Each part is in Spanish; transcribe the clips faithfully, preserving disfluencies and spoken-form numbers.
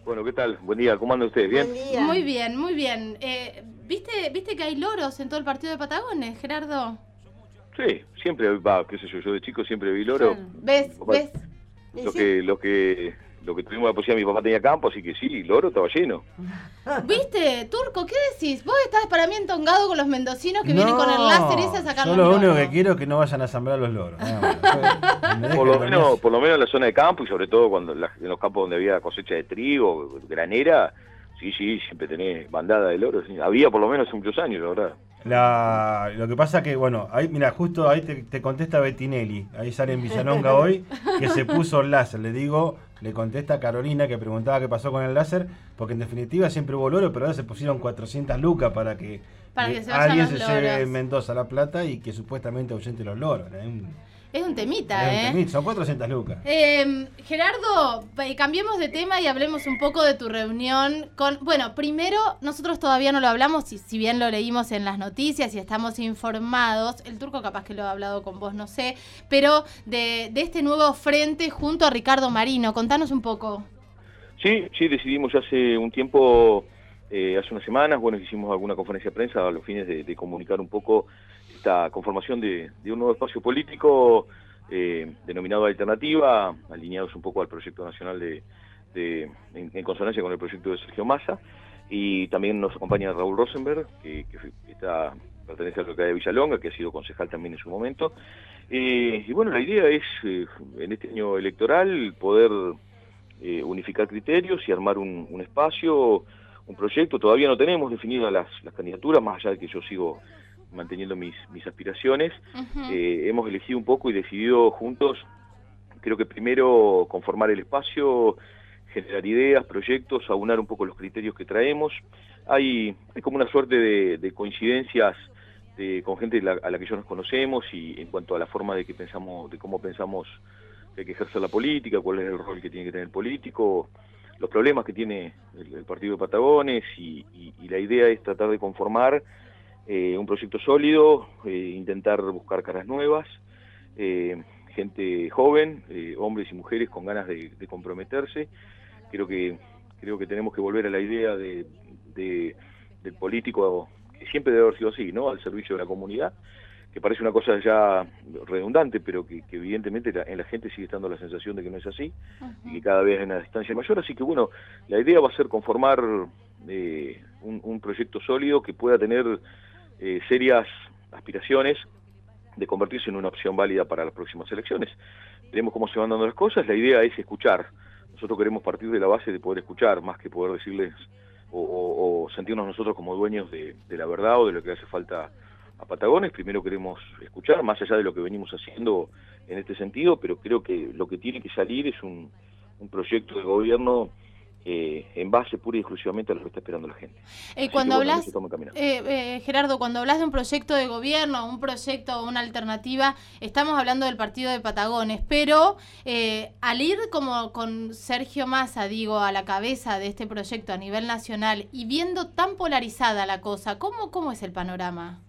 Bueno, ¿qué tal? Buen día, ¿cómo andan ustedes? ¿Bien? Buen día. Muy bien, muy bien. Eh, ¿viste, ¿Viste que hay loros en todo el partido de Patagones, Gerardo? Sí, siempre va, qué sé yo, yo de chico siempre vi loro. Claro. ¿Ves? Mi papá- ¿Ves? Y Lo sí. que, lo que, lo que tuvimos la posibilidad, mi papá tenía campo, así que sí, loro estaba lleno. ¿Viste, Turco? ¿Qué decís? Vos estás para mí entongado con los mendocinos que vienen con el láser ese a sacar yo los lo único loros. que quiero es que no vayan a asamblar los loros. nada más. Me dejen Por lo dormir. menos, por lo menos en la zona de campo y sobre todo cuando la- en los campos donde había cosecha de trigo, granera, sí, sí, siempre tenés bandada de loros. sí. Había por lo menos hace muchos años, la verdad. La, lo que pasa que, bueno, ahí, mira, justo ahí te, te contesta Bettinelli, ahí sale en Villalonga hoy, que se puso el láser. Le digo, le contesta Carolina que preguntaba qué pasó con el láser, porque en definitiva siempre hubo loro, pero ahora se pusieron cuatrocientas lucas para que, Para le- que se vayan alguien los se lleve loros. en Mendoza la plata y que supuestamente ahuyente los loros. ¿eh? Un- Es un temita, es un ¿eh? temita, son cuatrocientas lucas. Eh, Gerardo, eh, cambiemos de tema y hablemos un poco de tu reunión con... Bueno, primero, nosotros todavía no lo hablamos, si, si bien lo leímos en las noticias y estamos informados, el Turco capaz que lo ha hablado con vos, no sé, pero de, de este nuevo frente junto a Ricardo Marino, contanos un poco. Sí, sí, decidimos ya hace un tiempo, eh, hace unas semanas, bueno, hicimos alguna conferencia de prensa a los fines de, de comunicar un poco esta conformación de, de un nuevo espacio político eh, denominado Alternativa, alineados un poco al proyecto nacional de, de en, en consonancia con el proyecto de Sergio Massa, y también nos acompaña Raúl Rosenberg, que, que está, pertenece a la localidad de Villalonga, que ha sido concejal también en su momento. Eh, y bueno, la idea es, eh, en este año electoral, poder eh, unificar criterios y armar un, un espacio, un proyecto. Todavía no tenemos definidas las, las candidaturas, más allá de que yo sigo manteniendo mis, mis aspiraciones. Uh-huh. Eh, hemos elegido un poco y decidido juntos, creo que primero conformar el espacio, generar ideas, proyectos, aunar un poco los criterios que traemos. Hay, hay como una suerte de, de coincidencias de, con gente la, a la que ya nos conocemos y en cuanto a la forma de que pensamos, de cómo pensamos que hay que ejercer la política, cuál es el rol que tiene que tener el político, los problemas que tiene el, el partido de Patagones y, y, y la idea es tratar de conformar eh, un proyecto sólido, eh, intentar buscar caras nuevas, eh, gente joven, eh, hombres y mujeres con ganas de, de comprometerse. Creo que creo que tenemos que volver a la idea de, de, del político, que siempre debe haber sido así, ¿no? Al servicio de la comunidad, que parece una cosa ya redundante, pero que, que evidentemente la, en la gente sigue estando la sensación de que no es así, uh-huh. y que cada vez hay una distancia mayor. Así que bueno, la idea va a ser conformar eh, un, un proyecto sólido que pueda tener eh, serias aspiraciones de convertirse en una opción válida para las próximas elecciones. Veremos cómo se van dando las cosas. La idea es escuchar. Nosotros queremos partir de la base de poder escuchar, más que poder decirles o, o, o sentirnos nosotros como dueños de, de la verdad o de lo que hace falta a Patagones. Primero queremos escuchar, más allá de lo que venimos haciendo en este sentido, pero creo que lo que tiene que salir es un, un proyecto de gobierno eh, en base pura y exclusivamente a lo que está esperando la gente. Eh, cuando que, bueno, hablas, eh, eh, Gerardo, cuando hablas de un proyecto de gobierno, un proyecto, una alternativa, estamos hablando del partido de Patagones, pero eh, al ir como con Sergio Massa, digo, a la cabeza de este proyecto a nivel nacional y viendo tan polarizada la cosa, ¿cómo, cómo es el panorama?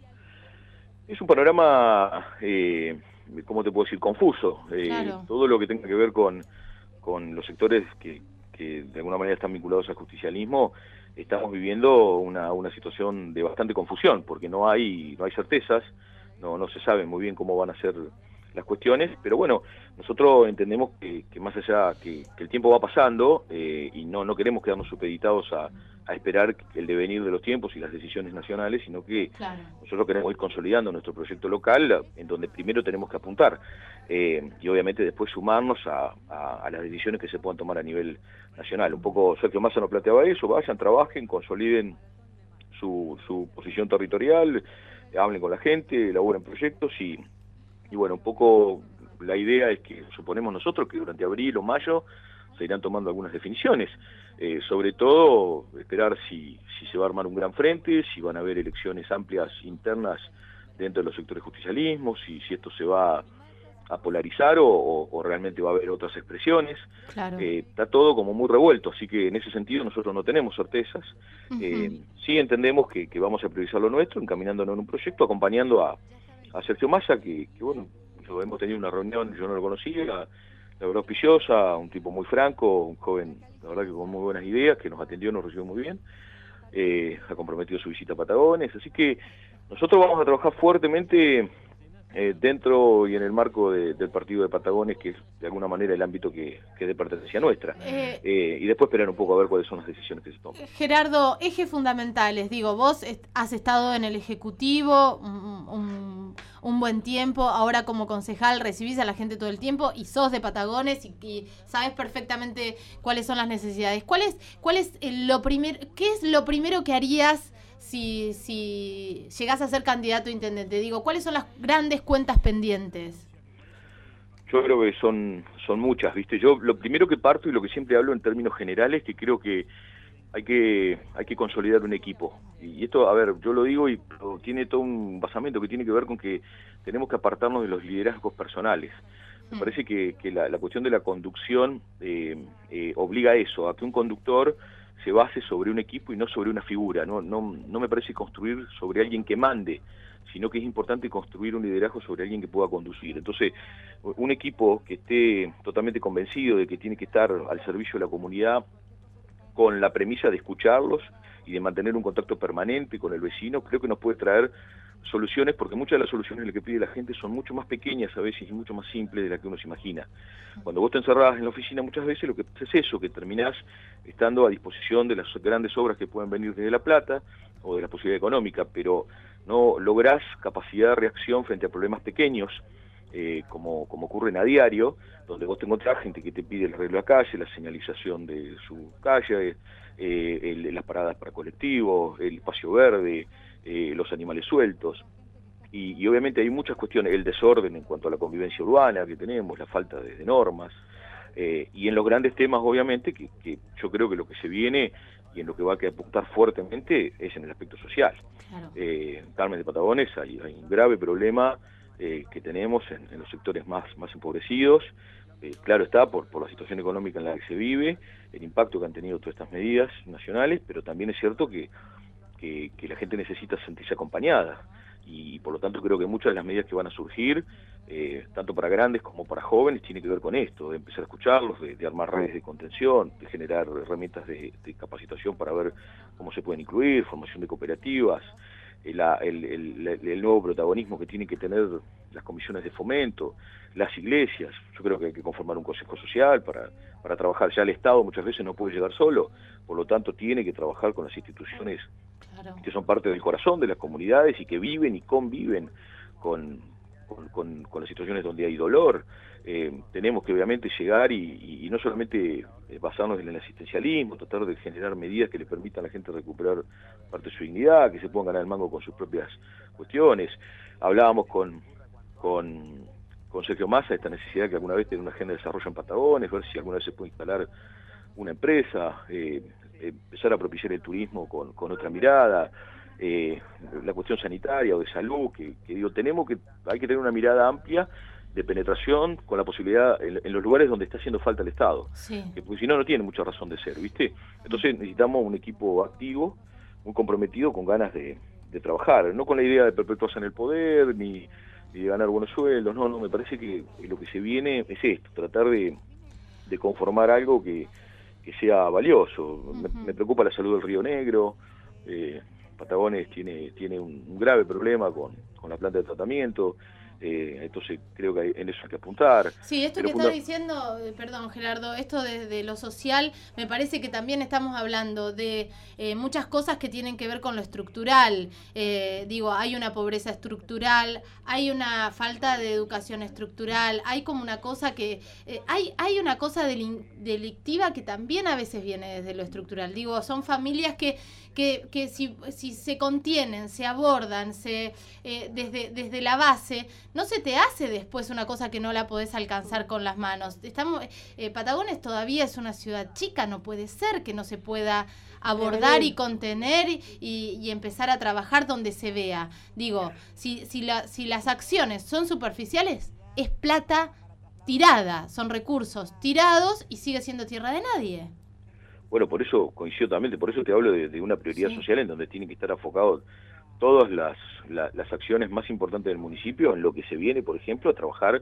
Es un panorama, eh, ¿cómo te puedo decir?, confuso. Eh, claro. Todo lo que tenga que ver con, con los sectores que, que de alguna manera están vinculados al justicialismo, estamos viviendo una, una situación de bastante confusión, porque no hay, no hay certezas, no, no se sabe muy bien cómo van a ser las cuestiones, pero bueno, nosotros entendemos que, que más allá que, que el tiempo va pasando eh, y no, no queremos quedarnos supeditados a, a esperar el devenir de los tiempos y las decisiones nacionales, sino que claro. nosotros queremos ir consolidando nuestro proyecto local, en donde primero tenemos que apuntar eh, y obviamente después sumarnos a, a, a las decisiones que se puedan tomar a nivel nacional. Un poco Sergio Massa nos planteaba eso: vayan, trabajen, consoliden su, su posición territorial, hablen con la gente, elaboren proyectos y Y bueno, un poco la idea es que suponemos nosotros que durante abril o mayo se irán tomando algunas definiciones, eh, sobre todo esperar si, si se va a armar un gran frente, si van a haber elecciones amplias internas dentro de los sectores justicialismos, si, si esto se va a polarizar o, o, o realmente va a haber otras expresiones. Claro. Eh, está todo como muy revuelto, así que en ese sentido nosotros no tenemos certezas. Uh-huh. Eh, sí entendemos que, que vamos a priorizar lo nuestro, encaminándonos en un proyecto, acompañando a a Sergio Massa, que, que bueno, hemos tenido una reunión, yo no lo conocía, la verdad auspiciosa, un tipo muy franco, un joven, la verdad que con muy buenas ideas, que nos atendió, nos recibió muy bien, eh, ha comprometido su visita a Patagones, así que nosotros vamos a trabajar fuertemente eh, dentro y en el marco de, del partido de Patagones, que es de alguna manera el ámbito que, que es de pertenencia nuestra, eh, eh, y después esperar un poco a ver cuáles son las decisiones que se toman. Gerardo, ejes fundamentales, digo, vos est has estado en el Ejecutivo un, un, un buen tiempo, ahora como concejal recibís a la gente todo el tiempo y sos de Patagones y, y sabes perfectamente cuáles son las necesidades. ¿Cuál es, cuál es lo primer, qué es lo primero que harías si, si llegás a ser candidato a intendente? Digo, ¿cuáles son las grandes cuentas pendientes? Yo creo que son, son muchas, ¿viste? Yo lo primero que parto y lo que siempre hablo en términos generales, que creo que hay que hay que consolidar un equipo. Y esto, a ver, yo lo digo y tiene todo un basamento que tiene que ver con que tenemos que apartarnos de los liderazgos personales. Me parece que, que la, la cuestión de la conducción eh, eh, obliga a eso, a que un conductor se base sobre un equipo y no sobre una figura. No, no, no me parece construir sobre alguien que mande, sino que es importante construir un liderazgo sobre alguien que pueda conducir. Entonces, un equipo que esté totalmente convencido de que tiene que estar al servicio de la comunidad, con la premisa de escucharlos y de mantener un contacto permanente con el vecino, creo que nos puede traer soluciones, porque muchas de las soluciones que pide la gente son mucho más pequeñas a veces y mucho más simples de las que uno se imagina. Cuando vos te encerrás en la oficina muchas veces lo que es eso, que terminás estando a disposición de las grandes obras que pueden venir desde La Plata o de la posibilidad económica, pero no lográs capacidad de reacción frente a problemas pequeños, eh, como, como ocurren a diario, donde vos te encontrás gente que te pide el arreglo de la calle, la señalización de su calle, eh, el, las paradas para colectivos, el espacio verde, eh, los animales sueltos. Y, y obviamente hay muchas cuestiones, el desorden en cuanto a la convivencia urbana que tenemos, la falta de, de normas, eh, y en los grandes temas obviamente, que, que yo creo que lo que se viene y en lo que va a apuntar fuertemente es en el aspecto social. Claro. Eh, en Carmen de Patagones hay, hay un grave problema eh, que tenemos en, en los sectores más, más empobrecidos, eh, claro está, por, por la situación económica en la que se vive, el impacto que han tenido todas estas medidas nacionales, pero también es cierto que, que, que la gente necesita sentirse acompañada, y por lo tanto creo que muchas de las medidas que van a surgir, eh, tanto para grandes como para jóvenes, tiene que ver con esto, de empezar a escucharlos, de, de armar redes de contención, de generar herramientas de, de capacitación para ver cómo se pueden incluir, formación de cooperativas, el, el, el, el nuevo protagonismo que tienen que tener las comisiones de fomento, las iglesias. Yo creo que hay que conformar un consejo social para, para trabajar. Ya el Estado muchas veces no puede llegar solo, por lo tanto tiene que trabajar con las instituciones Claro. que son parte del corazón de las comunidades y que viven y conviven con, con, con, con las situaciones donde hay dolor. Eh, tenemos que obviamente llegar y, y, y no solamente basarnos en el asistencialismo, tratar de generar medidas que le permitan a la gente recuperar parte de su dignidad, que se puedan ganar el mango con sus propias cuestiones. Hablábamos con, con, con Sergio Massa de esta necesidad que alguna vez tener una agenda de desarrollo en Patagones, ver si alguna vez se puede instalar una empresa, eh, empezar a propiciar el turismo con, con otra mirada, eh, la cuestión sanitaria o de salud, que, que digo, tenemos que, hay que tener una mirada amplia de penetración con la posibilidad en, en los lugares donde está haciendo falta el Estado, sí. que, porque si no, no tiene mucha razón de ser, ¿viste? Entonces necesitamos un equipo activo, muy comprometido, con ganas de, de trabajar, no con la idea de perpetuarse en el poder, ni, ni de ganar buenos sueldos, no, no, me parece que lo que se viene es esto, tratar de, de conformar algo que que sea valioso. Uh-huh. me, me preocupa la salud del Río Negro, eh, Patagones tiene, tiene un, un grave problema con, con la planta de tratamiento, eh, entonces creo que hay, en eso hay que apuntar. Sí, esto Pero que funda... estás diciendo, perdón Gerardo, esto de, de lo social, me parece que también estamos hablando de eh, muchas cosas que tienen que ver con lo estructural. Eh, digo, hay una pobreza estructural, hay una falta de educación estructural, hay como una cosa que, eh, hay, hay una cosa del, delictiva que también a veces viene desde lo estructural. Digo, son familias que, que, que si, si se contienen, se abordan, se eh, desde, desde la base, no se te hace después una cosa que no la podés alcanzar con las manos. Estamos, eh, Patagones todavía es una ciudad chica, no puede ser que no se pueda abordar y contener y, y empezar a trabajar donde se vea. Digo, si, si, la, si las acciones son superficiales, es plata tirada, son recursos tirados y sigue siendo tierra de nadie. Bueno, por eso coincido también, por eso te hablo de, de una prioridad sí. social en donde tienen que estar enfocados todas las, la, las acciones más importantes del municipio, en lo que se viene, por ejemplo, a trabajar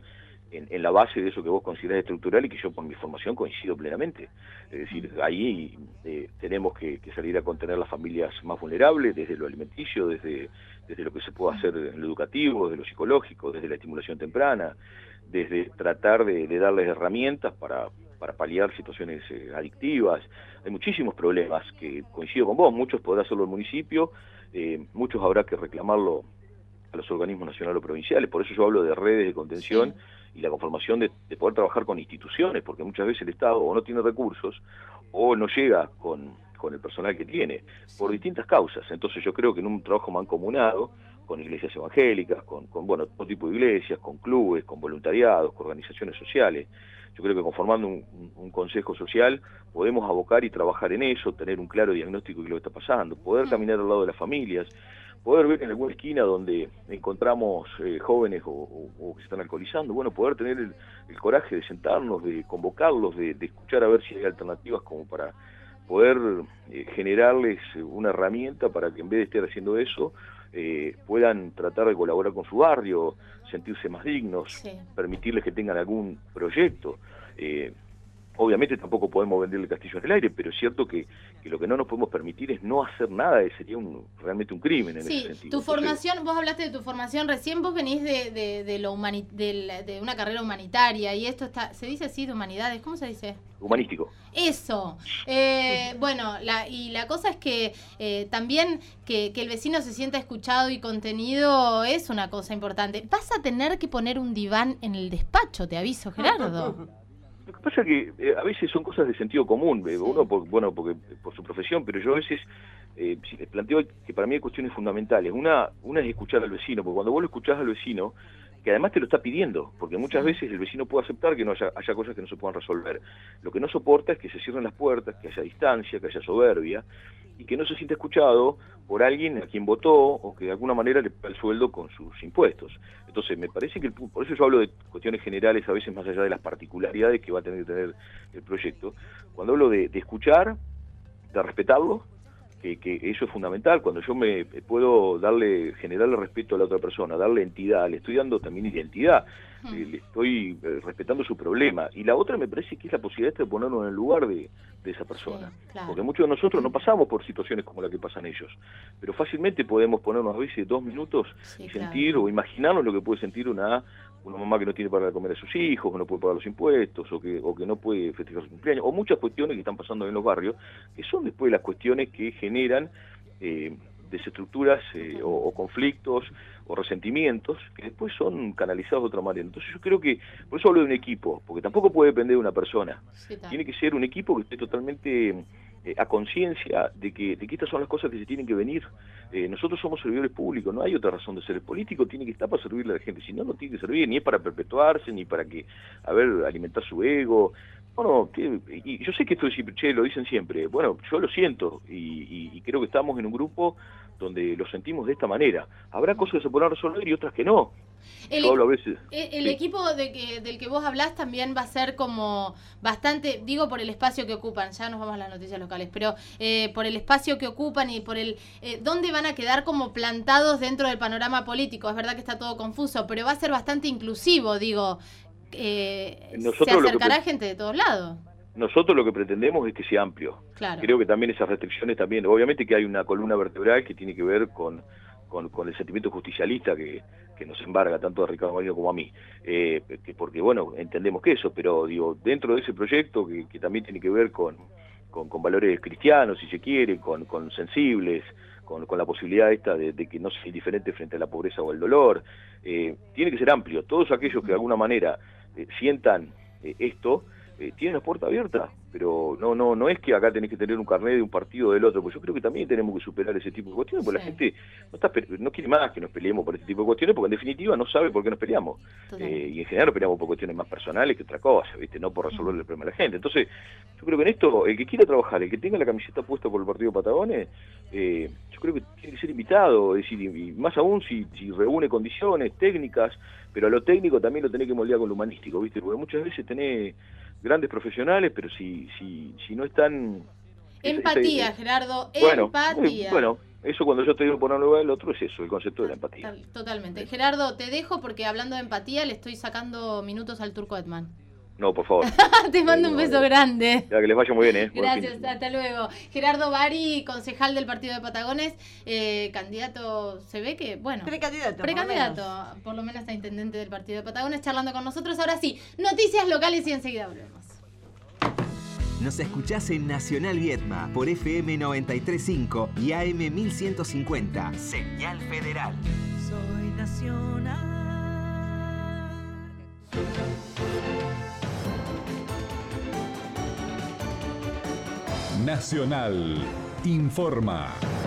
en, en la base de eso que vos considerás estructural y que yo por mi formación coincido plenamente. Es decir, ahí eh, tenemos que, que salir a contener las familias más vulnerables, desde lo alimenticio, desde, desde lo que se puede hacer en lo educativo, desde lo psicológico, desde la estimulación temprana, desde tratar de, de darles herramientas para, para paliar situaciones eh, adictivas. Hay muchísimos problemas que coincido con vos, muchos podrá hacerlo el municipio, eh, muchos habrá que reclamarlo a los organismos nacionales o provinciales, por eso yo hablo de redes de contención sí. y la conformación de, de poder trabajar con instituciones, porque muchas veces el Estado o no tiene recursos o no llega con, con el personal que tiene, por distintas causas. Entonces yo creo que en un trabajo mancomunado, con iglesias evangélicas, con, con bueno, todo tipo de iglesias, con clubes, con voluntariados, con organizaciones sociales, yo creo que conformando un, un, un consejo social podemos abocar y trabajar en eso, tener un claro diagnóstico de lo que está pasando, poder caminar al lado de las familias, poder ver en alguna esquina donde encontramos eh, jóvenes o, o, o que se están alcoholizando, bueno, poder tener el, el coraje de sentarnos, de convocarlos, de, de escuchar a ver si hay alternativas como para poder eh, generarles una herramienta para que en vez de estar haciendo eso, eh, puedan tratar de colaborar con su barrio, sentirse más dignos, sí. permitirles que tengan algún proyecto. Eh, Obviamente tampoco podemos venderle el castillo en el aire, pero es cierto que, que lo que no nos podemos permitir es no hacer nada, sería un, realmente un crimen en sí, ese sentido. Tu formación, vos hablaste de tu formación recién, vos venís de, de, de, lo humani de, de una carrera humanitaria, y esto está, ¿se dice así, de humanidades? ¿Cómo se dice? Humanístico. Eso. Eh, bueno, la, y la cosa es que eh, también que, que el vecino se sienta escuchado y contenido es una cosa importante. Vas a tener que poner un diván en el despacho, te aviso, Gerardo. Lo que pasa es que eh, a veces son cosas de sentido común, eh, sí. uno por, bueno, porque por su profesión, pero yo a veces eh, si les planteo que para mí hay cuestiones fundamentales. Una, una es escuchar al vecino, porque cuando vos lo escuchás al vecino, que además te lo está pidiendo, porque muchas sí. veces el vecino puede aceptar que no haya, haya cosas que no se puedan resolver. Lo que no soporta es que se cierren las puertas, que haya distancia, que haya soberbia, y que no se sienta escuchado por alguien a quien votó o que de alguna manera le paga el sueldo con sus impuestos. Entonces me parece que, el, por eso yo hablo de cuestiones generales, a veces más allá de las particularidades que va a tener que tener el proyecto. Cuando hablo de, de escuchar, de respetarlo, que, que eso es fundamental. Cuando yo me puedo darle, generarle respeto a la otra persona, darle entidad, le estoy dando también identidad, mm. le, le estoy eh, respetando su problema. Y la otra me parece que es la posibilidad de ponernos en el lugar de, de esa persona. Sí, claro. Porque muchos de nosotros no pasamos por situaciones como la que pasan ellos, pero fácilmente podemos ponernos a veces dos minutos sí, y sentir claro. o imaginarnos lo que puede sentir una una mamá que no tiene para comer a sus hijos, que no puede pagar los impuestos, o que, o que no puede festejar su cumpleaños, o muchas cuestiones que están pasando en los barrios, que son después las cuestiones que generan eh, desestructuras eh, o, o conflictos o resentimientos, que después son canalizados de otra manera. Entonces yo creo que, por eso hablo de un equipo, porque tampoco puede depender de una persona. Sí, tiene que ser un equipo que esté totalmente eh, a conciencia de que, de que estas son las cosas que se tienen que venir. Eh, nosotros somos servidores públicos, no hay otra razón de ser. El político tiene que estar para servirle a la gente, si no, no tiene que servir, ni es para perpetuarse, ni para que, a ver, alimentar su ego. Bueno, que, y yo sé que esto es, che, lo dicen siempre, bueno, yo lo siento, y, y, y creo que estamos en un grupo donde lo sentimos de esta manera. Habrá cosas que se podrán resolver y otras que no. El, Yo hablo a veces, el, el sí. equipo de que, del que vos hablás también va a ser como bastante, digo por el espacio que ocupan, ya nos vamos a las noticias locales, pero eh, por el espacio que ocupan y por el eh, dónde van a quedar como plantados dentro del panorama político. Es verdad que está todo confuso, pero va a ser bastante inclusivo, digo, eh, se acercará gente de todos lados. Nosotros lo que pretendemos es que sea amplio. Claro. Creo que también esas restricciones también, obviamente que hay una columna vertebral que tiene que ver con, con, con el sentimiento justicialista que, que nos embarga tanto a Ricardo Marino como a mí, eh, que porque bueno, entendemos que eso, pero digo, dentro de ese proyecto que, que también tiene que ver con, con, con valores cristianos, si se quiere, con, con sensibles, con, con la posibilidad esta de, de que no sea indiferente frente a la pobreza o el dolor, eh, tiene que ser amplio. Todos aquellos que de alguna manera eh, sientan eh, esto, Eh, tiene la puerta abierta, pero no no no es que acá tenés que tener un carnet de un partido o del otro, porque yo creo que también tenemos que superar ese tipo de cuestiones, porque sí. la gente no está no quiere más que nos peleemos por este tipo de cuestiones, porque en definitiva no sabe por qué nos peleamos, eh, y en general nos peleamos por cuestiones más personales que otra cosa, ¿viste? No por resolver el problema de la gente. Entonces yo creo que en esto, el que quiera trabajar, el que tenga la camiseta puesta por el partido Patagones, eh, yo creo que tiene que ser invitado, es decir, y más aún si, si reúne condiciones técnicas, pero a lo técnico también lo tenés que moldear con lo humanístico, ¿viste? Porque muchas veces tenés grandes profesionales, pero si si si no están... Empatía, esa, esa, Gerardo, bueno, empatía. Bueno, eso cuando yo te digo poner en lugar del otro es eso, el concepto de la empatía. Totalmente. Gerardo, te dejo porque hablando de empatía le estoy sacando minutos al Turco Edman. No, por favor. Te mando un beso grande. Ya, que les vaya muy bien, ¿eh? Gracias, hasta luego. Gerardo Bari, concejal del Partido de Patagones, eh, candidato, se ve que, bueno. Precandidato. Precandidato, por lo menos, por lo menos a intendente del Partido de Patagones, charlando con nosotros. Ahora sí, noticias locales y enseguida volvemos. Nos escuchás en Nacional Viedma por F M noventa y tres punto cinco y A M mil ciento cincuenta. Señal Federal. Soy nacional. Nacional informa.